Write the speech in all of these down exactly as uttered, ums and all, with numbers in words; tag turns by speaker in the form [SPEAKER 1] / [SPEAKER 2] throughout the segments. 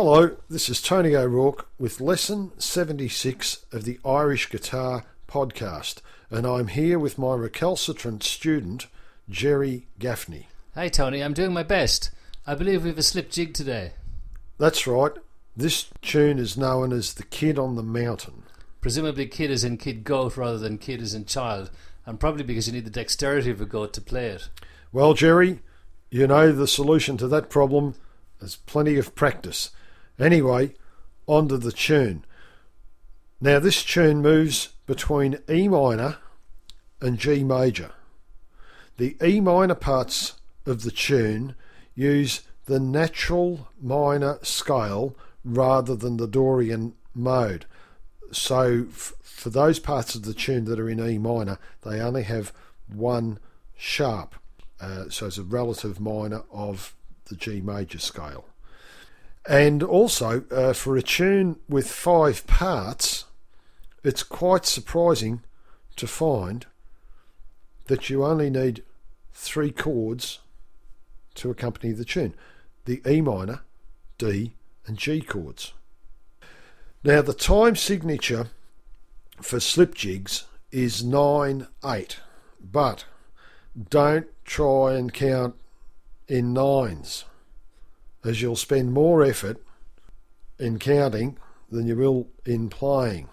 [SPEAKER 1] Hello, this is Tony O'Rourke with lesson seventy-six of the Irish Guitar Podcast, and I'm here with my recalcitrant student, Jerry Gaffney.
[SPEAKER 2] Hi Tony, I'm doing my best. I believe we have a slip jig today.
[SPEAKER 1] That's right. This tune is known as The Kid on the Mountain.
[SPEAKER 2] Presumably kid is in kid goat rather than kid is in child, and probably because you need the dexterity of a goat to play it.
[SPEAKER 1] Well, Jerry, you know the solution to that problem is plenty of practice. Anyway, on to the tune. Now this tune moves between E minor and G major. The E minor parts of the tune use the natural minor scale rather than the Dorian mode. So f- for those parts of the tune that are in E minor, they only have one sharp. Uh, so it's a relative minor of the G major scale. And also, uh, for a tune with five parts, it's quite surprising to find that you only need three chords to accompany the tune. The E minor, D and G chords. Now the time signature for slip jigs is nine eight, but don't try and count in nines, as you'll spend more effort in counting than you will in playing.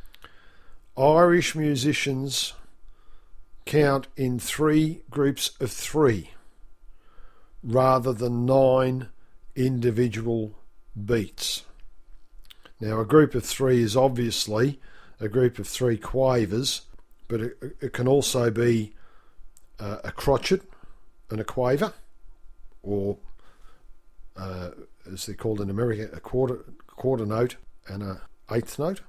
[SPEAKER 1] Irish musicians count in three groups of three rather than nine individual beats. Now a group of three is obviously a group of three quavers, but it, it can also be uh, a crotchet and a quaver, or uh, as they're called in America, a quarter quarter note and a eighth note.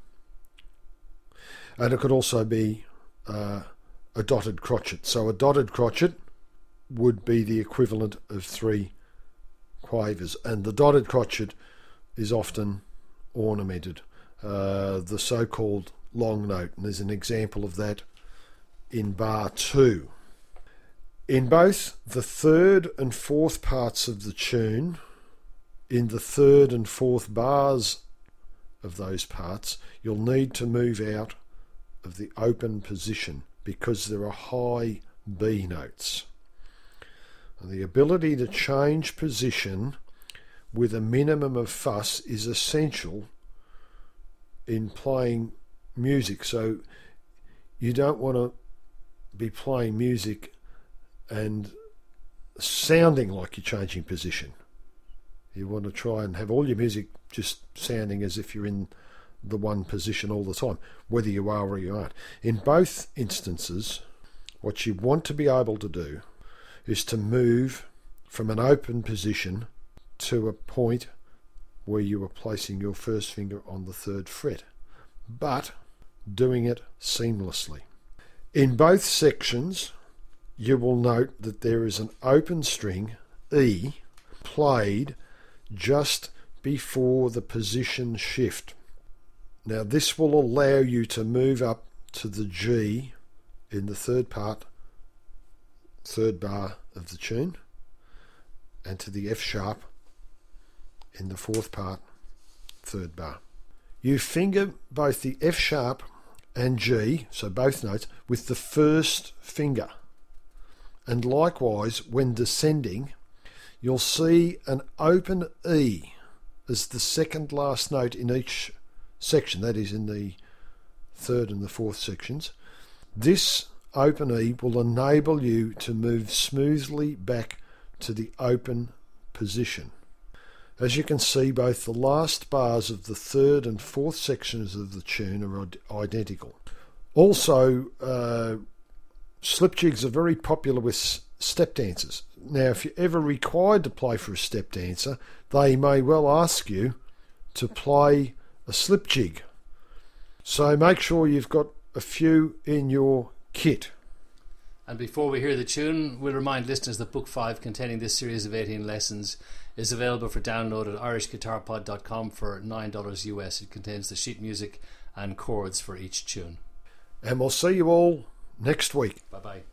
[SPEAKER 1] And it could also be uh, a dotted crotchet. So a dotted crotchet would be the equivalent of three quavers, and the dotted crotchet is often ornamented, uh, the so-called long note, and there's an example of that in bar two. In both the third and fourth parts of the tune, in the third and fourth bars of those parts, you'll need to move out of the open position because there are high B notes. And the ability to change position with a minimum of fuss is essential in playing music. So you don't want to be playing music and sounding like you're changing position. You want to try and have all your music just sounding as if you're in the one position all the time, whether you are or you aren't. In both instances, what you want to be able to do is to move from an open position to a point where you are placing your first finger on the third fret, but doing it seamlessly. In both sections, you will note that there is an open string, E, played just before the position shift. Now this will allow you to move up to the G in the third part, third bar of the tune, and to the F sharp in the fourth part, third bar. You finger both the F sharp and G, so both notes, with the first finger. And likewise, when descending, you'll see an open E as the second last note in each section, that is in the third and the fourth sections. This open E will enable you to move smoothly back to the open position. As you can see, both the last bars of the third and fourth sections of the tune are identical. Also, uh, slip jigs are very popular with step dancers. Now, if you're ever required to play for a step dancer, they may well ask you to play a slip jig. So make sure you've got a few in your kit.
[SPEAKER 2] And before we hear the tune, we'll remind listeners that Book five, containing this series of eighteen lessons, is available for download at irish guitar pod dot com for nine dollars U S. It contains the sheet music and chords for each tune.
[SPEAKER 1] And we'll see you all next week.
[SPEAKER 2] Bye-bye.